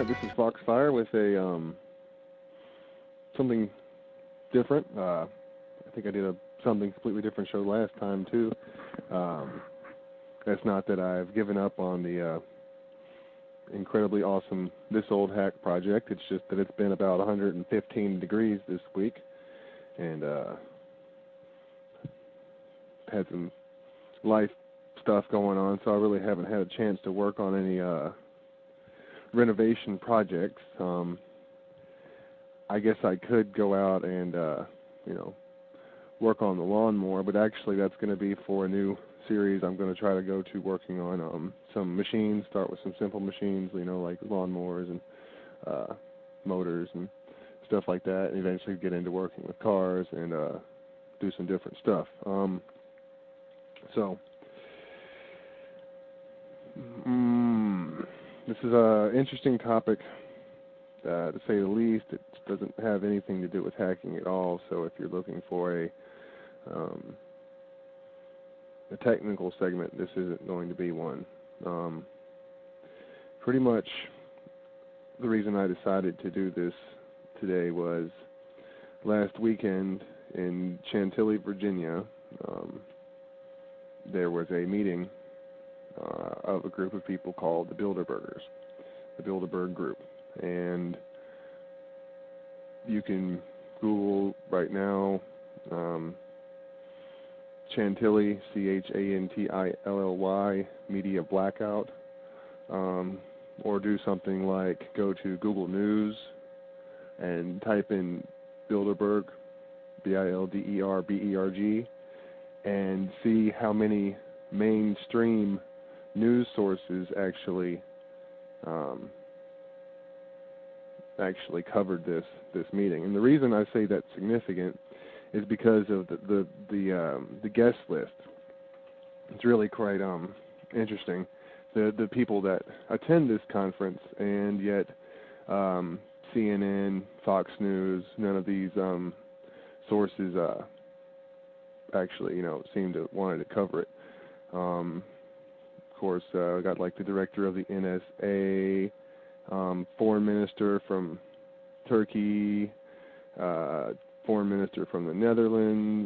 right, this is Foxfire with a something different. I think I did something completely different show last time too. That's not that I've given up on the incredibly awesome This Old Hack project. It's just that it's been about 115 degrees this week, and had some life stuff going on, so I really haven't had a chance to work on any renovation projects. I guess I could go out and work on the lawnmower, but actually that's going to be for a new series I'm going to try to go to, working on some machines. Start with some simple machines, like lawnmowers and motors and stuff like that, and eventually get into working with cars and do some different stuff. This is an interesting topic, to say the least. It doesn't have anything to do with hacking at all, so if you're looking for a technical segment, this isn't going to be one. Pretty much the reason I decided to do this today was last weekend in Chantilly, Virginia, there was a meeting of a group of people called the Bilderbergers, the Bilderberg Group. And you can Google right now Chantilly, Chantilly, media blackout, or do something like go to Google News and type in Bilderberg, Bilderberg, and see how many mainstream news sources actually covered this meeting. And the reason I say that's significant is because of the guest list. It's really quite interesting. The people that attend this conference, and yet CNN, Fox News, none of these sources actually seem to wanted to cover it. Of course, we got like the director of the NSA, foreign minister from Turkey, foreign minister from the Netherlands,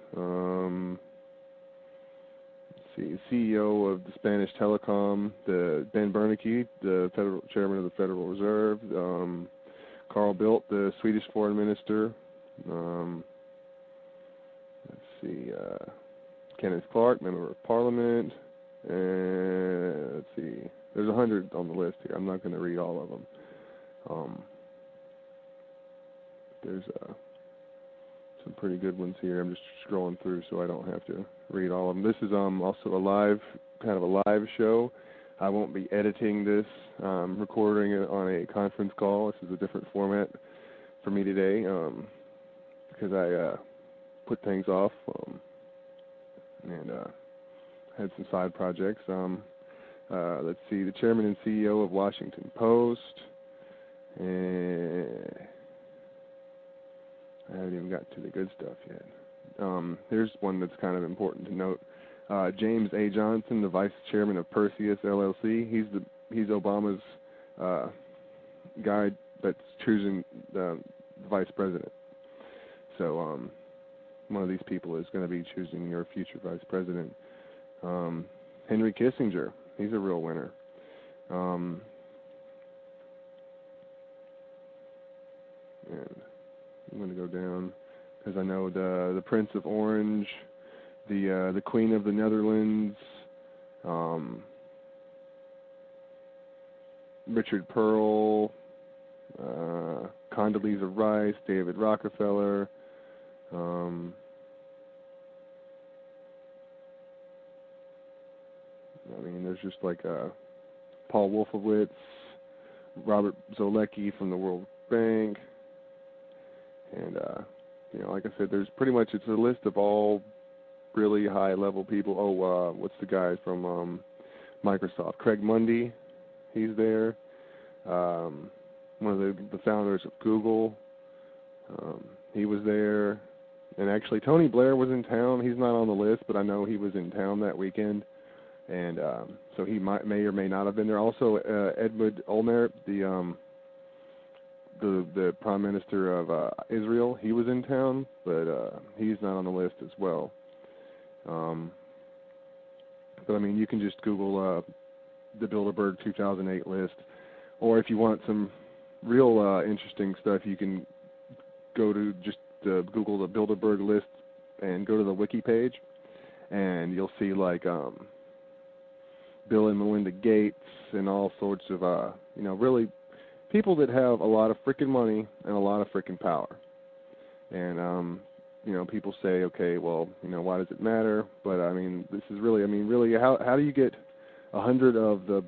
CEO of the Spanish Telecom, Ben Bernanke, the federal chairman of the Federal Reserve, Carl Bildt, the Swedish foreign minister, Kenneth Clark, member of Parliament, and there's 100 on the list here. I'm not going to read all of them. There's some pretty good ones here. I'm just scrolling through so I don't have to read all of them. This is also a live show. I won't be editing this, recording it on a conference call. This is a different format for me today, because I put things off and had some side projects. Let's see, the chairman and CEO of Washington Post, and I haven't even got to the good stuff yet. Here's one that's kind of important to note. James A. Johnson, the vice chairman of Perseus LLC. He's Obama's guy that's choosing the vice president. So one of these people is going to be choosing your future vice president. Henry Kissinger, he's a real winner. And I'm going to go down because I know the Prince of Orange, the Queen of the Netherlands, Richard Pearl, Condoleezza Rice, David Rockefeller. There's just like Paul Wolfowitz, Robert Zolecki from the World Bank, and like I said, there's pretty much, it's a list of all really high-level people. What's the guy from Microsoft? Craig Mundy, he's there. One of the founders of Google, he was there. And actually, Tony Blair was in town. He's not on the list, but I know he was in town that weekend. and so he may or may not have been there. Also, Ehud Olmert, the Prime Minister of Israel, he was in town, but he's not on the list as well. But I mean, you can just Google the Bilderberg 2008 list, or if you want some real interesting stuff, you can go to just Google the Bilderberg list and go to the wiki page, and you'll see like Bill and Melinda Gates and all sorts of really people that have a lot of freaking money and a lot of freaking power. And people say, okay, well, why does it matter? But I mean, this is really, how do you get 100 of the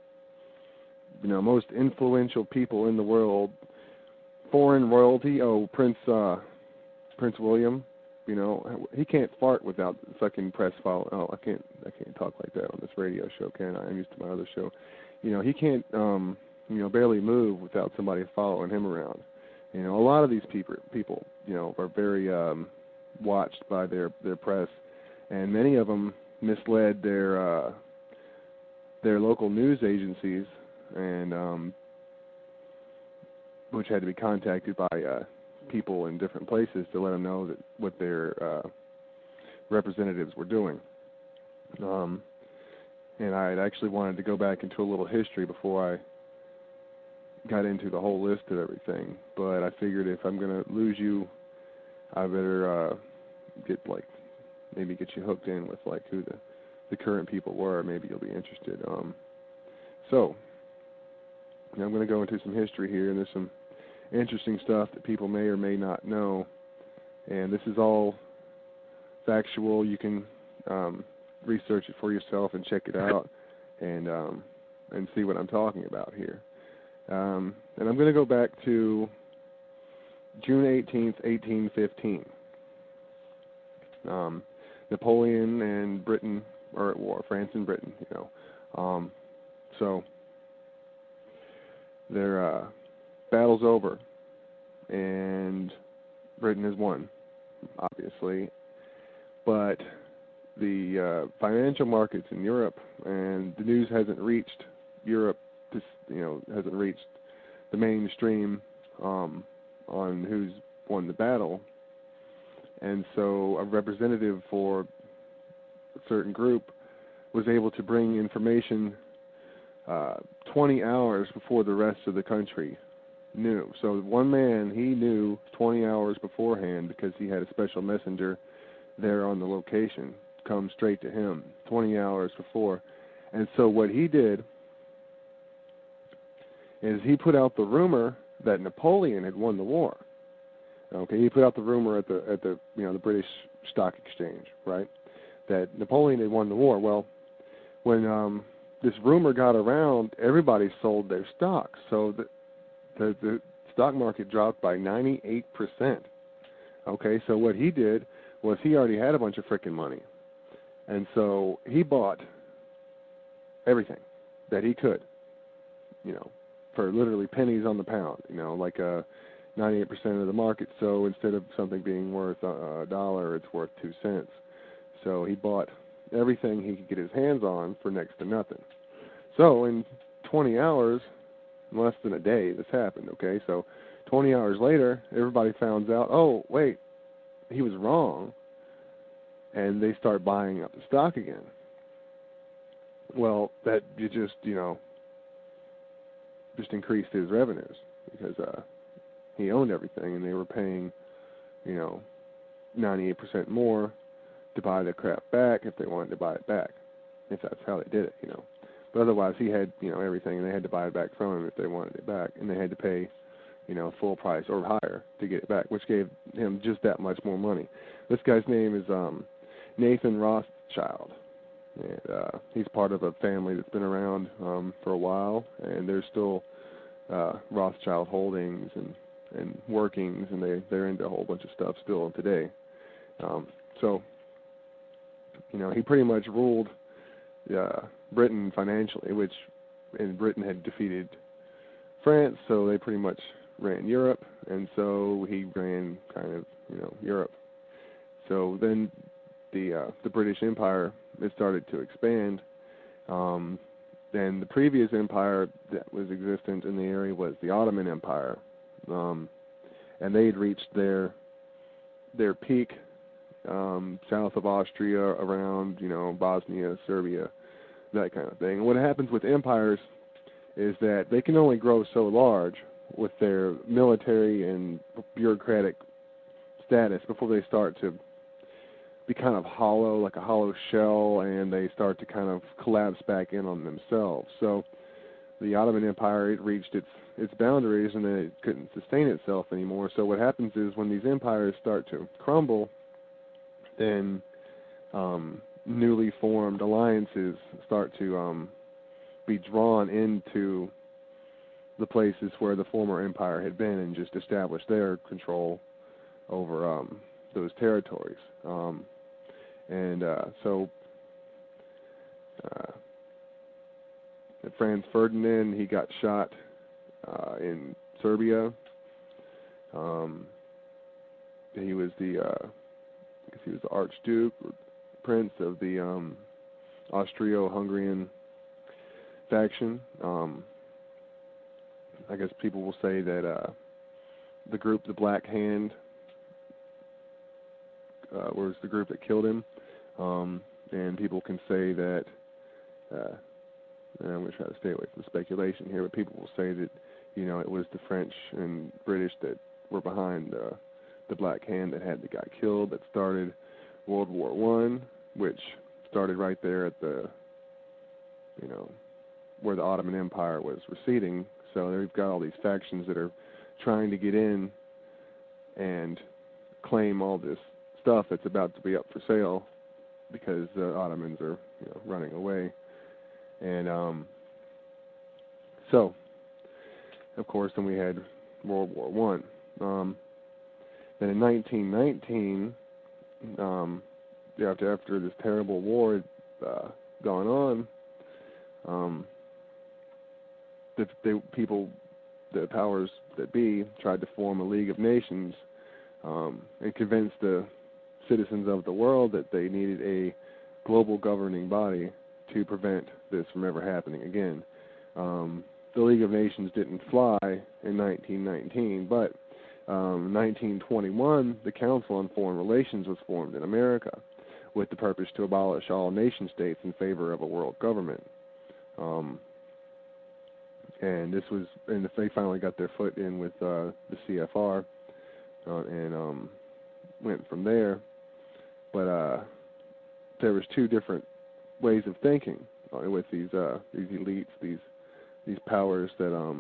most influential people in the world, foreign royalty? Oh, Prince William, he can't fart without fucking press follow. Oh, I can't talk like that on this radio show, can I? I'm used to my other show. He can't barely move without somebody following him around. A lot of these people are very watched by their press, and many of them misled their local news agencies, and which had to be contacted by people in different places to let them know that what their representatives were doing. And I had actually wanted to go back into a little history before I got into the whole list of everything, but I figured if I'm going to lose you, I better maybe get you hooked in with like who the current people were. Maybe you'll be interested. So I'm going to go into some history here, and there's some interesting stuff that people may or may not know, and this is all factual. You can research it for yourself and check it out, and see what I'm talking about here. And I'm going to go back to June 18th, 1815. Napoleon and Britain are at war, France and Britain, so their battle's over, and Britain has won, obviously, but the financial markets in Europe, and the news hasn't reached Europe, hasn't reached the mainstream on who's won the battle. And so a representative for a certain group was able to bring information 20 hours before the rest of the country knew. So one man, he knew 20 hours beforehand because he had a special messenger there on the location come straight to him 20 hours before. And so what he did is he put out the rumor that Napoleon had won the war. Okay, he put out the rumor at the the British Stock Exchange, right, that Napoleon had won the war. Well, when this rumor got around, everybody sold their stocks, so the stock market dropped by 98%. Okay, so what he did was he already had a bunch of frickin' money, and so he bought everything that he could, for literally pennies on the pound, like 98% of the market. So instead of something being worth $1, it's worth 2 cents. So he bought everything he could get his hands on for next to nothing. So in 20 hours, less than a day, this happened, okay? So 20 hours later, everybody found out, oh, wait, he was wrong, and they start buying up the stock again. Well, that just increased his revenues because he owned everything, and they were paying, 98% more to buy the crap back if they wanted to buy it back, if that's how they did it, But otherwise, he had, everything, and they had to buy it back from him if they wanted it back, and they had to pay, full price or higher to get it back, which gave him just that much more money. This guy's name is Nathan Rothschild, and he's part of a family that's been around for a while, and there's still Rothschild Holdings and workings, and they're into a whole bunch of stuff still today. So, he pretty much ruled Britain financially, and Britain had defeated France, so they pretty much ran Europe, and so he ran kind of, Europe. So then the British Empire, it started to expand, And the previous empire that was existent in the area was the Ottoman Empire, and they had reached their peak south of Austria, around Bosnia, Serbia, that kind of thing. And what happens with empires is that they can only grow so large with their military and bureaucratic status before they start to be kind of hollow, like a hollow shell, and they start to kind of collapse back in on themselves. So the Ottoman Empire, it reached its boundaries, and then it couldn't sustain itself anymore. So what happens is when these empires start to crumble, then newly formed alliances start to be drawn into the places where the former empire had been and just establish their control over those territories. So Franz Ferdinand, he got shot in Serbia. He was the Archduke or Prince of the Austro-Hungarian faction. I guess people will say that the group, the Black Hand, was the group that killed him. And people can say that, and I'm going to try to stay away from speculation here, but people will say that, it was the French and British that were behind the Black Hand that had the guy killed, that started World War I, which started right there at the, where the Ottoman Empire was receding. So they've got all these factions that are trying to get in and claim all this stuff that's about to be up for sale because the Ottomans are, running away. And so, of course, then we had World War I. Then in 1919, after this terrible war had gone on, the powers that be tried to form a League of Nations and convince the citizens of the world that they needed a global governing body to prevent this from ever happening again. The League of Nations didn't fly in 1919, but in 1921, the Council on Foreign Relations was formed in America with the purpose to abolish all nation states in favor of a world government. And they finally got their foot in with the CFR and went from there. But there was two different ways of thinking with these elites, these powers that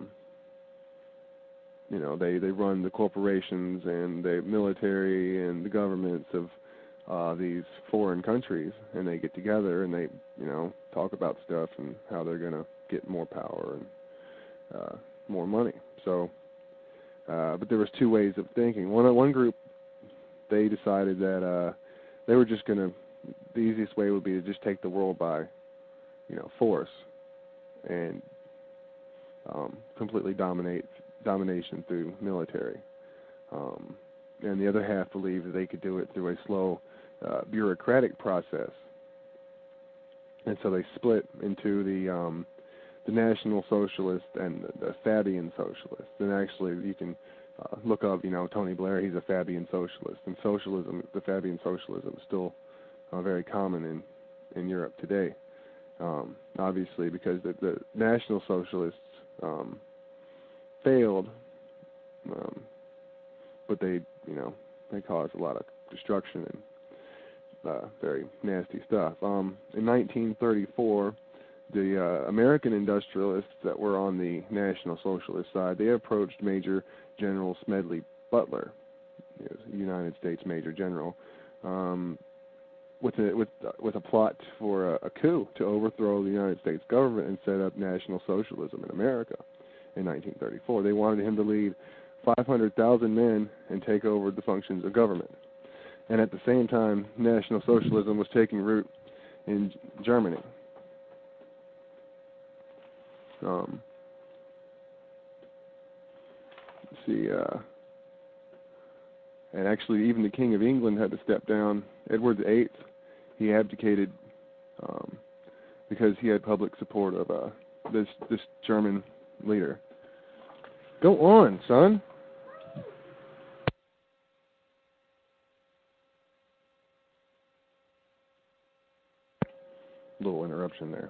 they run the corporations and the military and the governments of these foreign countries, and they get together and they talk about stuff and how they're going to get more power and more money. So, but there was two ways of thinking. One group, they decided that they were just going to, the easiest way would be to just take the world by, force and completely domination through military. And the other half believed that they could do it through a slow bureaucratic process. And so they split into the National Socialist and the Fabian Socialist. And actually, you can look up, Tony Blair. He's a Fabian Socialist. And socialism, the Fabian Socialism, is still very common in Europe today. Obviously, because the National Socialists failed, but they caused a lot of destruction and very nasty stuff. In 1934. The American industrialists that were on the National Socialist side, they approached Major General Smedley Butler, United States Major General, with a plot for a coup to overthrow the United States government and set up National Socialism in America in 1934. They wanted him to lead 500,000 men and take over the functions of government. And at the same time, National Socialism was taking root in Germany. And actually even the King of England had to step down. Edward VIII, he abdicated because he had public support of this German leader. Go on, son. Little interruption there.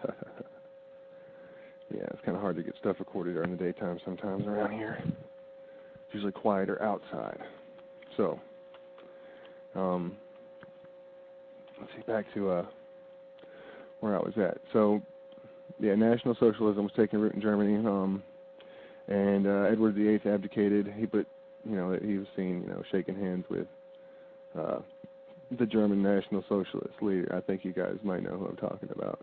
Yeah, it's kind of hard to get stuff recorded during the daytime sometimes around here. It's usually quieter outside. So, let's see, back to where I was at. So, yeah, National Socialism was taking root in Germany, and Edward VIII abdicated. He was seen, shaking hands with the German National Socialist leader. I think you guys might know who I'm talking about.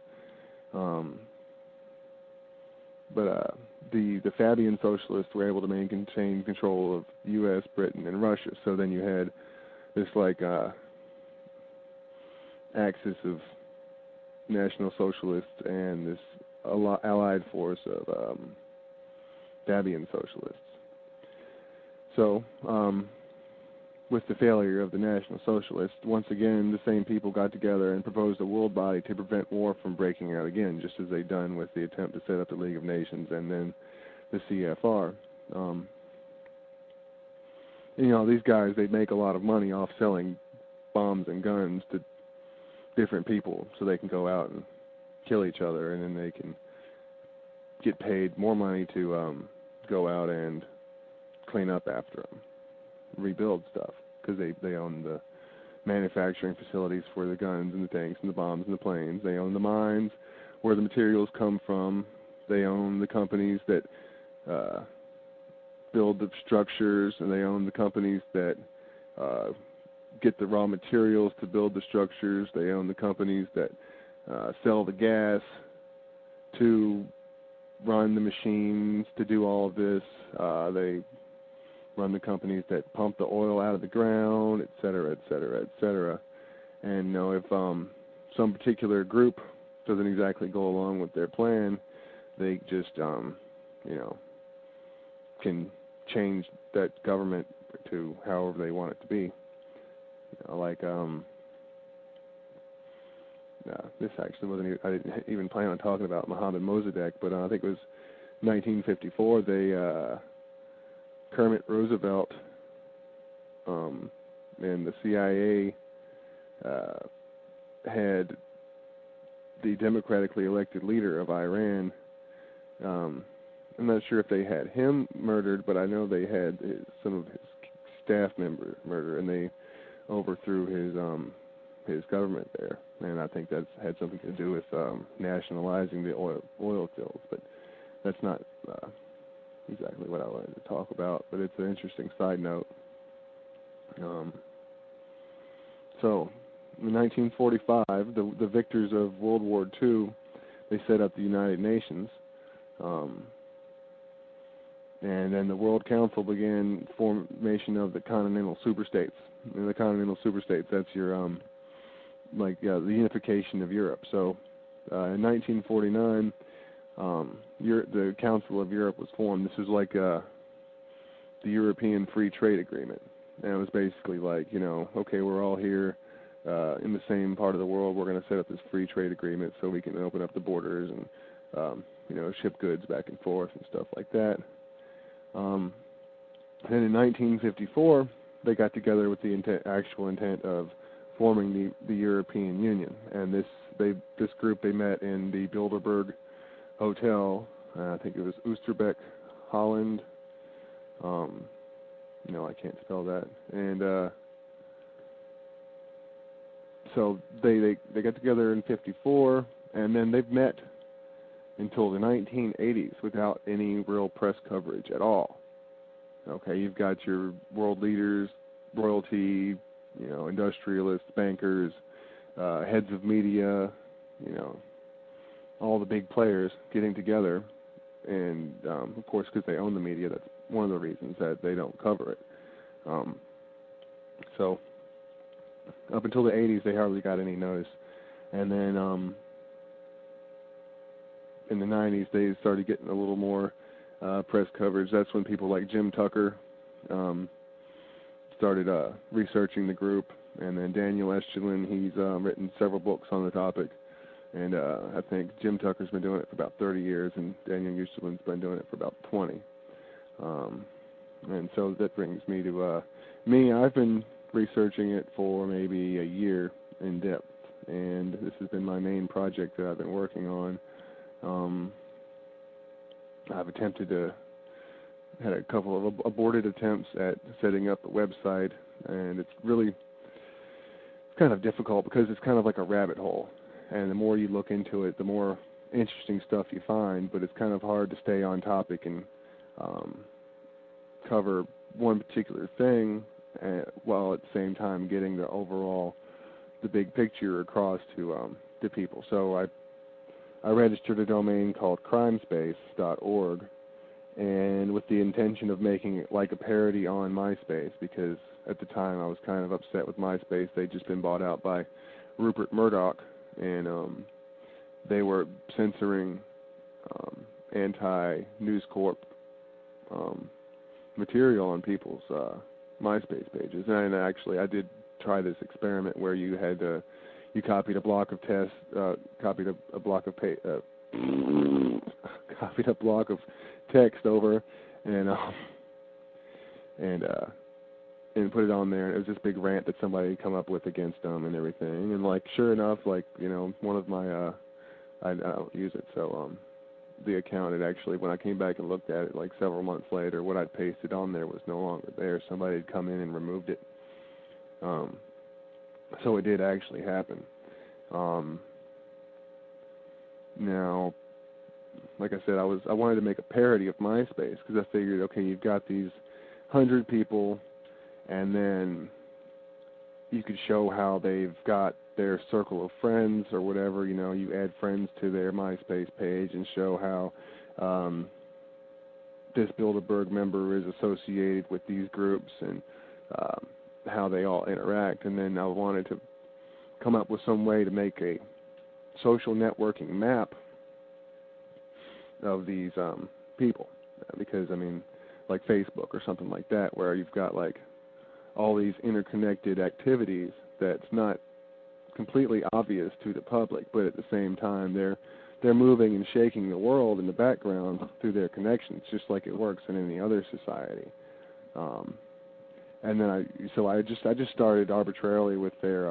But the Fabian Socialists were able to maintain control of U.S., Britain, and Russia. So then you had this axis of National Socialists and this allied force of Fabian Socialists. So with the failure of the National Socialists, once again the same people got together and proposed a world body to prevent war from breaking out again, just as they'd done with the attempt to set up the League of Nations and then the CFR. These guys, they make a lot of money off selling bombs and guns to different people so they can go out and kill each other, and then they can get paid more money to go out and clean up after them, rebuild stuff, because they own the manufacturing facilities for the guns and the tanks and the bombs and the planes. They own the mines where the materials come from. They own the companies that build the structures, and they own the companies that get the raw materials to build the structures. They own the companies that sell the gas to run the machines to do all of this. They run the companies that pump the oil out of the ground, et cetera, et cetera, et cetera. And if some particular group doesn't exactly go along with their plan, they just can change that government to however they want it to be. This actually wasn't. I didn't even plan on talking about Mohammad Mossadegh, but I think it was 1954. Kermit Roosevelt and the CIA had the democratically elected leader of Iran. I'm not sure if they had him murdered, but I know they had some of his staff members murdered, and they overthrew his government there. And I think that's had something to do with nationalizing the oil fields, but that's not exactly what I wanted to talk about, but it's an interesting side note. So, in 1945, the victors of World War II, they set up the United Nations, and then the World Council began formation of the continental superstates. And the continental superstates, that's your the unification of Europe. So, in 1949. The Council of Europe was formed. This was like the European Free Trade Agreement. And it was basically like, okay, we're all here in the same part of the world. We're going to set up this free trade agreement so we can open up the borders and, ship goods back and forth and stuff like that. Then in 1954, they got together with the actual intent of forming the European Union. And this group, they met in the Bilderberg Hotel. I think it was Oosterbeek, Holland. I can't spell that. And so they got together in 54, and then they've met until the 1980s without any real press coverage at all. Okay, you've got your world leaders, royalty, industrialists, bankers, heads of media, all the big players getting together, and of course, because they own the media, that's one of the reasons that they don't cover it. So up until the 80s, they hardly got any notice, and then in the 90s, they started getting a little more press coverage. That's when people like Jim Tucker started researching the group, and then Daniel Estulin, he's written several books on the topic. And I think Jim Tucker's been doing it for about 30 years, and Daniel Eustalin's been doing it for about 20. And so that brings me to me. I've been researching it for maybe a year in depth, and this has been my main project that I've been working on. I've had a couple of aborted attempts at setting up a website, and it's really kind of difficult because it's kind of like a rabbit hole. And the more you look into it, the more interesting stuff you find, but it's kind of hard to stay on topic and cover one particular thing while at the same time getting the big picture across to people. So I registered a domain called crimespace.org, and with the intention of making it like a parody on MySpace, because at the time I was kind of upset with MySpace. They'd just been bought out by Rupert Murdoch, and they were censoring anti-News Corp material on people's MySpace pages. And actually, I did try this experiment where you had you copied a block of copied a block of copied a block of text over and put it on there. It was this big rant that somebody had come up with against them and everything. And like, sure enough, like, you know, one of my I don't use it, so the account had actually, when I came back and looked at it like several months later, what I'd pasted on there was no longer there. Somebody had come in and removed it. So it did actually happen. Now, like I said, I wanted to make a parody of MySpace because I figured, okay, you've got these 100 people, and then you could show how they've got their circle of friends or whatever. You know, you add friends to their MySpace page and show how this Bilderberg member is associated with these groups and how they all interact. And then I wanted to come up with some way to make a social networking map of these people, because, I mean, like Facebook or something like that, where you've got like all these interconnected activities that's not completely obvious to the public, but at the same time they're moving and shaking the world in the background through their connections, just like it works in any other society. And then I just started arbitrarily with their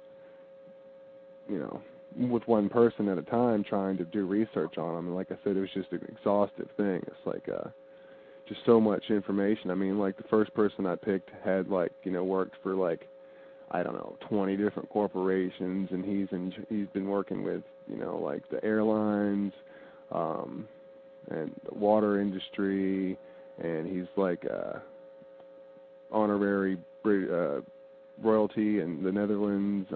with one person at a time, trying to do research on them. And like I said, it was just an exhaustive thing. It's like just so much information. I mean, like the first person I picked had worked for like, I don't know, 20 different corporations, and he's been working with like the airlines and the water industry, and he's like honorary royalty in the Netherlands.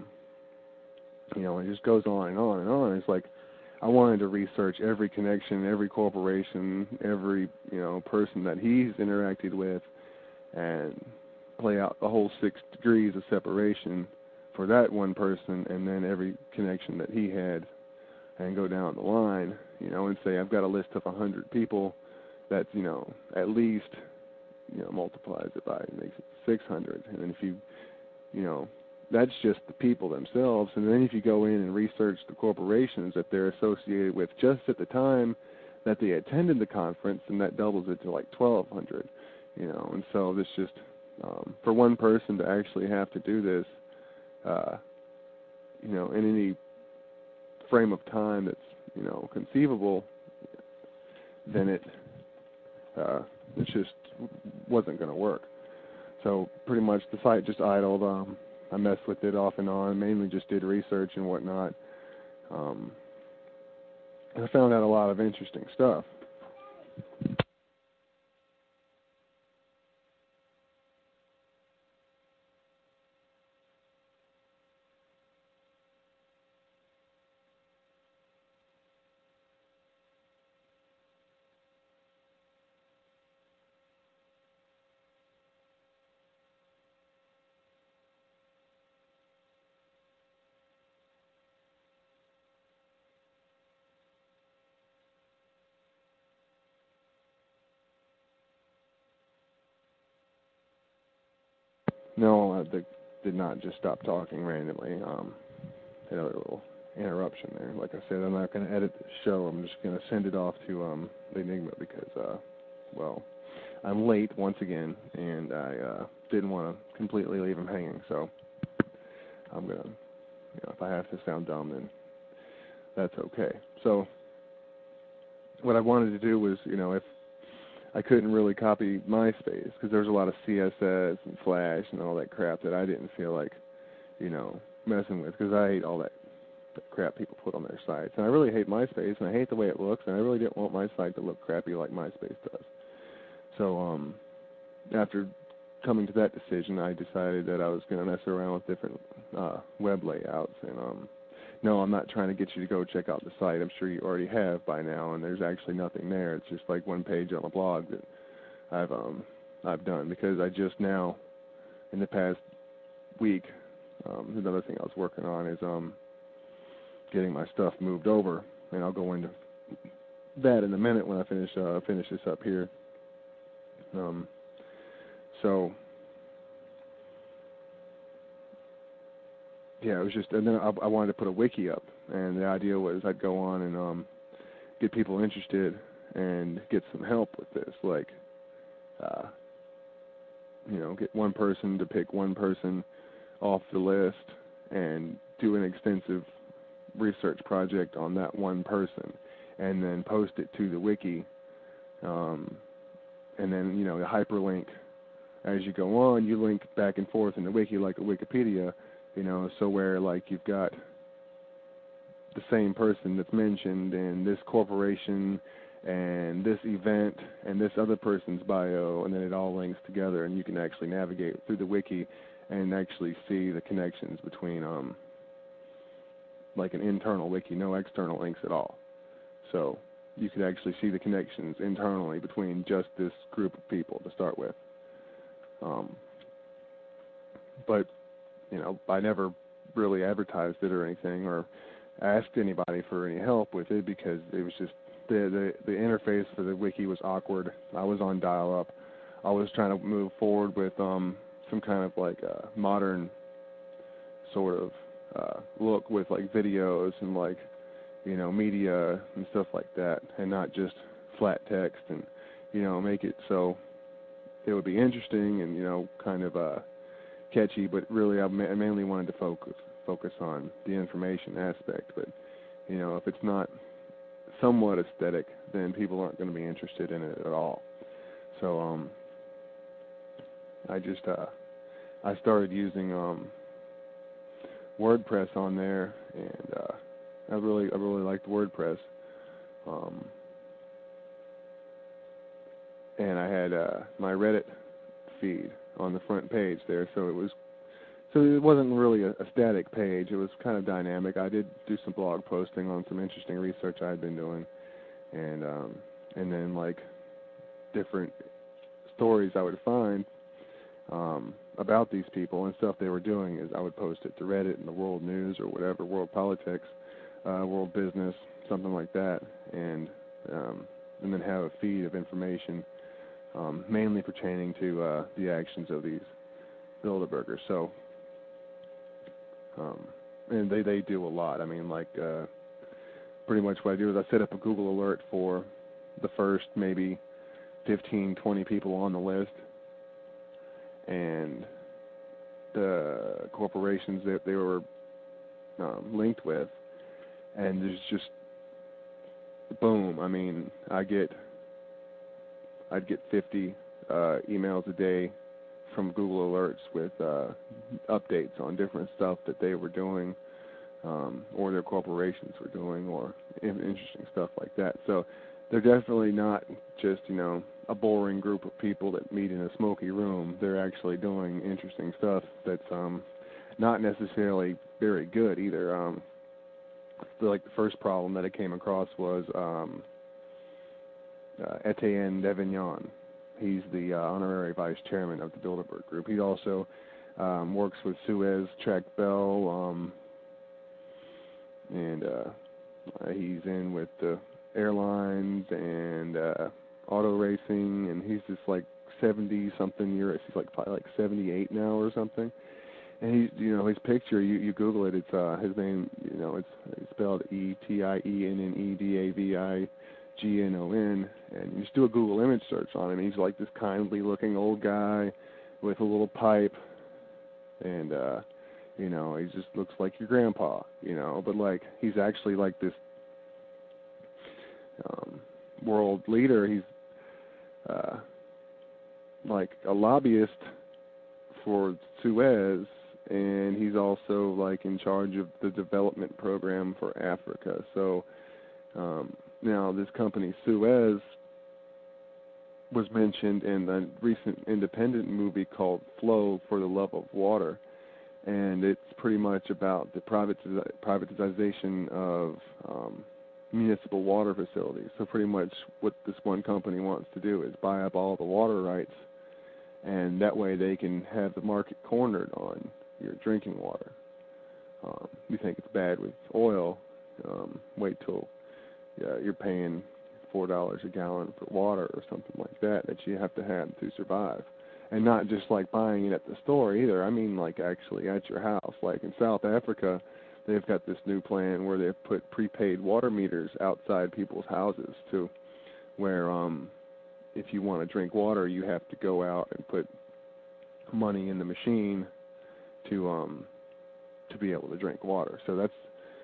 It just goes on and on and on. It's like I wanted to research every connection, every corporation, every person that he's interacted with, and play out the whole 6 degrees of separation for that one person, and then every connection that he had, and go down the line, and say I've got a list of 100 people. That's at least multiplies it by, makes it 600, and then if you that's just the people themselves. And then if you go in and research the corporations that they're associated with just at the time that they attended the conference, and that doubles it to like 1,200, And so this just, for one person to actually have to do this, in any frame of time that's, conceivable, then it just wasn't going to work. So pretty much the site just idled. I messed with it off and on, mainly just did research and whatnot. And I found out a lot of interesting stuff. No, they did not just stop talking randomly. They had a little interruption there. Like I said, I'm not going to edit the show. I'm just going to send it off to the Enigma because, well, I'm late once again, and I didn't want to completely leave him hanging. So I'm going to, if I have to sound dumb, then that's okay. So what I wanted to do was, if I couldn't really copy MySpace because there's a lot of CSS and Flash and all that crap that I didn't feel like, messing with because I hate all that crap people put on their sites. And I really hate MySpace, and I hate the way it looks, and I really didn't want my site to look crappy like MySpace does. So after coming to that decision, I decided that I was going to mess around with different web layouts. And no, I'm not trying to get you to go check out the site. I'm sure you already have by now, and there's actually nothing there. It's just like one page on a blog that I've done because I just now, in the past week, another thing I was working on is getting my stuff moved over, and I'll go into that in a minute when I finish this up here. So yeah, it was just, and then I wanted to put a wiki up, and the idea was I'd go on and get people interested and get some help with this, like get one person to pick one person off the list and do an extensive research project on that one person, and then post it to the wiki, and then the hyperlink as you go on. You link back and forth in the wiki like a Wikipedia, so where like you've got the same person that's mentioned in this corporation and this event and this other person's bio, and then it all links together, and you can actually navigate through the wiki and actually see the connections between like an internal wiki, no external links at all. So you could actually see the connections internally between just this group of people to start with. But I never really advertised it or anything or asked anybody for any help with it because it was just the interface for the wiki was awkward. I was on dial-up. I was trying to move forward with some kind of like modern sort of look with like videos and like media and stuff like that, and not just flat text, and make it so it would be interesting and kind of catchy, but really I mainly wanted to focus on the information aspect. But if it's not somewhat aesthetic, then people aren't going to be interested in it at all. So I started using WordPress on there, and I really liked WordPress. And I had my Reddit feed on the front page there, so it wasn't really a static page. It was kind of dynamic. I did do some blog posting on some interesting research I had been doing, and then like different stories I would find about these people and stuff they were doing is I would post it to Reddit and the world news or whatever, world politics, world business, something like that, and then have a feed of information mainly pertaining to the actions of these Bilderbergers. So, and they do a lot. I mean, like pretty much what I do is I set up a Google alert for the first maybe 15, 20 people on the list, and the corporations that they were linked with, and there's just boom. I mean, I'd get 50 emails a day from Google Alerts with updates on different stuff that they were doing, or their corporations were doing, or interesting stuff like that. So they're definitely not just a boring group of people that meet in a smoky room. They're actually doing interesting stuff that's not necessarily very good either. The first problem that I came across was Etienne Davignon. He's the honorary vice chairman of the Bilderberg Group. He also works with Suez Track Bell, and he's in with the airlines and auto racing, and he's just like 70-something years. He's like probably like 78 now or something. And his picture, you Google it, it's his name, it's spelled Etiennedavignon, and you just do a Google image search on him. He's like this kindly looking old guy with a little pipe, and he just looks like your grandpa, but like he's actually like this world leader. He's like a lobbyist for Suez, and he's also like in charge of the development program for Africa. So now this company Suez was mentioned in the recent independent movie called Flow for the Love of Water, and it's pretty much about the privatization of municipal water facilities. So pretty much what this one company wants to do is buy up all the water rights, and that way they can have the market cornered on your drinking water. You think it's bad with oil, wait till you're paying $4 a gallon for water or something like that you have to have to survive. And not just like buying it at the store either. I mean like actually at your house. Like in South Africa, they've got this new plan where they've put prepaid water meters outside people's houses too, where if you want to drink water, you have to go out and put money in the machine to be able to drink water. So that's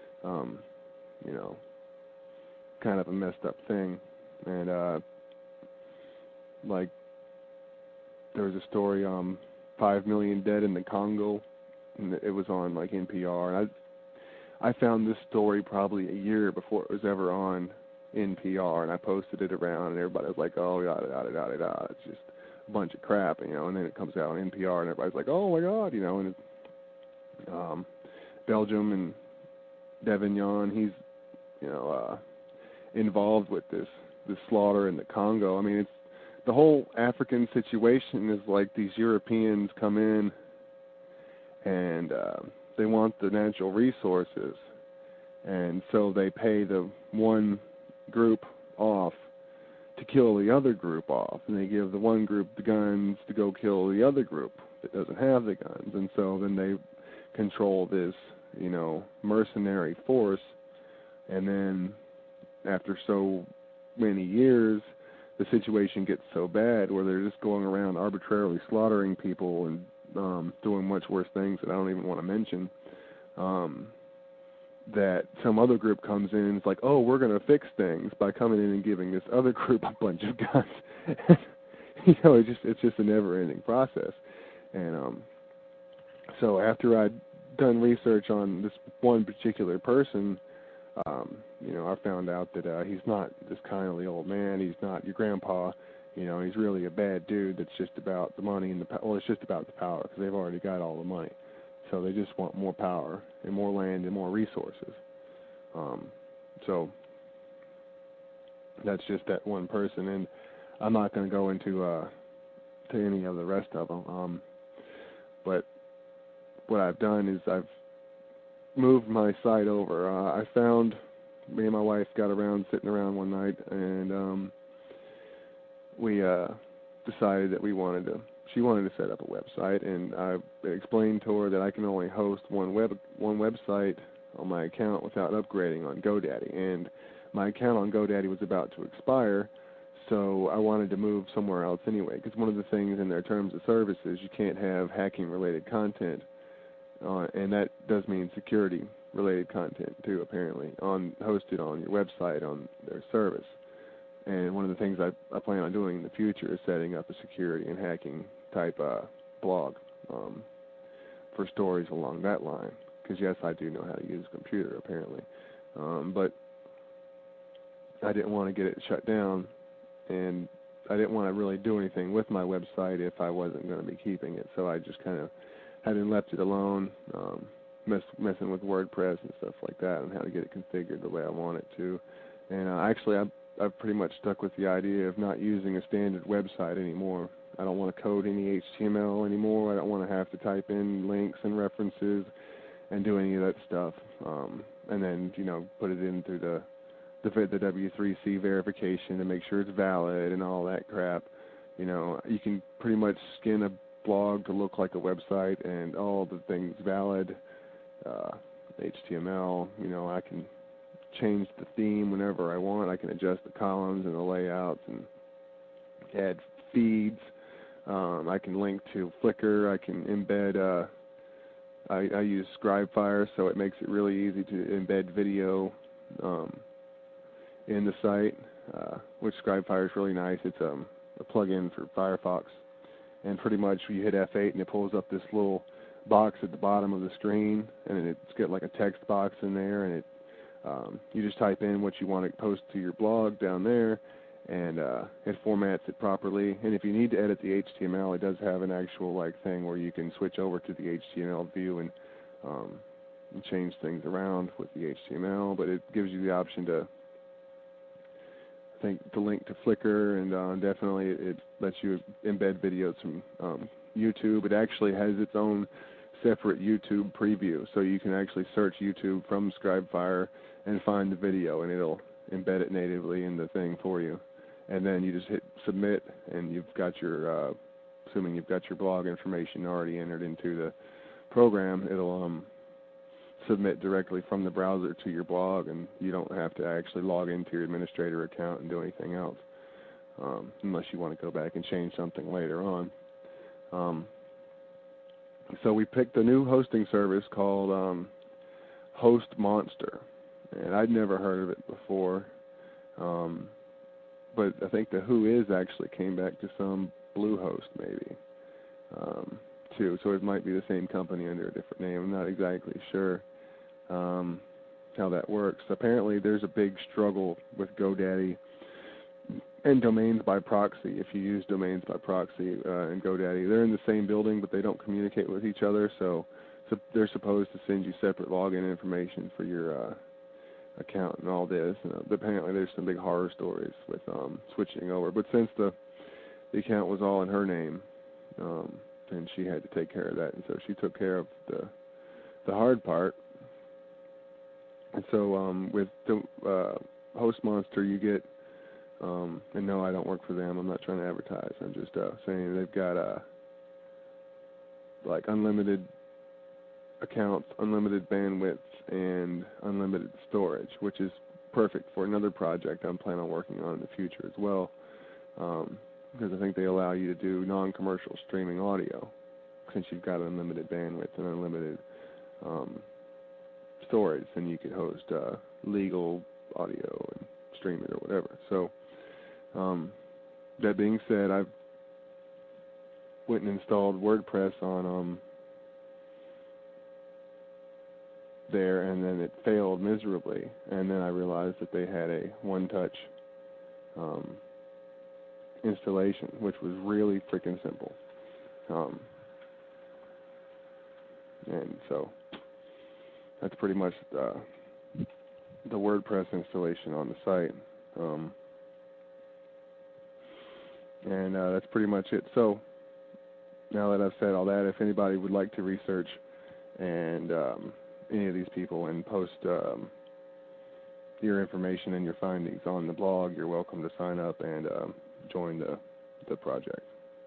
kind of a messed up thing. And like there was a story 5 million dead in the Congo, and it was on like NPR, and I found this story probably a year before it was ever on NPR, and I posted it around, and everybody was like, oh, yada, yada, yada, yada. It's just a bunch of crap, and then it comes out on NPR, and everybody's like, oh, my God, and it's, Belgium and Davignon, he's, involved with this slaughter in the Congo. I mean, it's the whole African situation is like these Europeans come in, and they want the natural resources, and so they pay the one group off to kill the other group off, and they give the one group the guns to go kill the other group that doesn't have the guns, and so then they control this, mercenary force, and then after so many years, the situation gets so bad where they're just going around arbitrarily slaughtering people and doing much worse things that I don't even want to mention, that some other group comes in and is like, oh, we're going to fix things by coming in and giving this other group a bunch of guns. It's just a never-ending process. And so after I'd done research on this one particular person, I found out that he's not this kindly old man. He's not your grandpa. He's really a bad dude that's just about the money and it's just about the power because they've already got all the money. So they just want more power and more land and more resources. So that's just that one person, and I'm not going to go into to any of the rest of them. But what I've done is I've moved my site over. I found, me and my wife got around sitting around one night, and we decided that she wanted to set up a website, and I explained to her that I can only host one website on my account without upgrading on GoDaddy, and my account on GoDaddy was about to expire, so I wanted to move somewhere else anyway, because one of the things in their terms of service is you can't have hacking-related content, and that does mean security-related content too, apparently, hosted on your website on their service. And one of the things I plan on doing in the future is setting up a security and hacking type blog for stories along that line. Because yes, I do know how to use a computer apparently, but I didn't want to get it shut down, and I didn't want to really do anything with my website if I wasn't going to be keeping it. So I just kind of having left it alone, messing with WordPress and stuff like that, and how to get it configured the way I want it to. And actually, I've pretty much stuck with the idea of not using a standard website anymore. I don't want to code any HTML anymore. I don't want to have to type in links and references and do any of that stuff. And then, put it in through the W3C verification to make sure it's valid and all that crap. You can pretty much skin a blog to look like a website and all the things valid. HTML, I can change the theme whenever I want. I can adjust the columns and the layouts and add feeds. I can link to Flickr. I can embed. I use ScribeFire, so it makes it really easy to embed video in the site, which ScribeFire is really nice. It's a plug-in for Firefox, and pretty much you hit F8 and it pulls up this little box at the bottom of the screen, and it's got like a text box in there, and you just type in what you want to post to your blog down there, and it formats it properly. And if you need to edit the HTML, it does have an actual thing where you can switch over to the HTML view and change things around with the HTML. But it gives you the option to link to Flickr, and definitely it lets you embed videos from YouTube. It actually has its own separate YouTube preview, so you can actually search YouTube from ScribeFire and find the video, and it'll embed it natively in the thing for you. And then you just hit submit, and you've got your, assuming you've got your blog information already entered into the program, it'll submit directly from the browser to your blog, and you don't have to actually log into your administrator account and do anything else, unless you want to go back and change something later on. So we picked a new hosting service called HostMonster, and I'd never heard of it before, but I think the Whois actually came back to some Bluehost maybe, too, so it might be the same company under a different name. I'm not exactly sure how that works. Apparently there's a big struggle with GoDaddy and domains by proxy. If you use domains by proxy and GoDaddy, they're in the same building, but they don't communicate with each other, so they're supposed to send you separate login information for your account and all this. Apparently there's some big horror stories with switching over. But since the account was all in her name, then she had to take care of that, and so she took care of the hard part. And so with the HostMonster, you get, and no, I don't work for them. I'm not trying to advertise. I'm just saying they've got unlimited accounts, unlimited bandwidth, and unlimited storage, which is perfect for another project I'm planning on working on in the future as well, because I think they allow you to do non-commercial streaming audio since you've got unlimited bandwidth and unlimited storage. Then you could host legal audio and stream it or whatever. So that being said, I've went and installed WordPress on there, and then it failed miserably, and then I realized that they had a one-touch installation, which was really freaking simple, and so that's pretty much the WordPress installation on the site, and that's pretty much it. So now that I've said all that, if anybody would like to research and any of these people and post your information and your findings on the blog, you're welcome to sign up and join the project.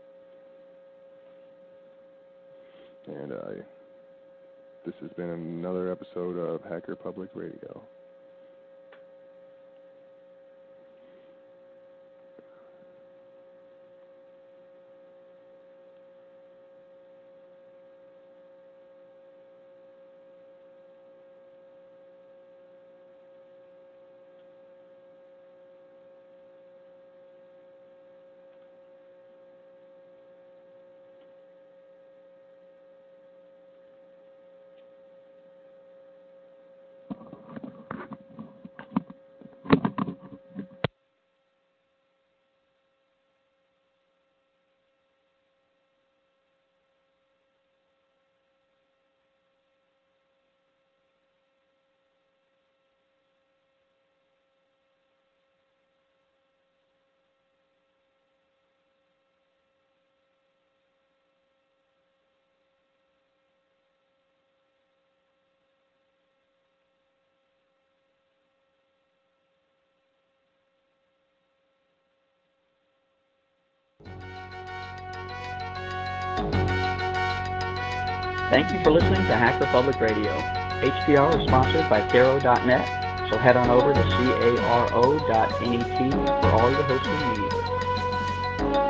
And this has been another episode of Hacker Public Radio. Thank you for listening to Hacker Public Radio. HPR is sponsored by Caro.net, so head on over to caro.net for all your hosting needs.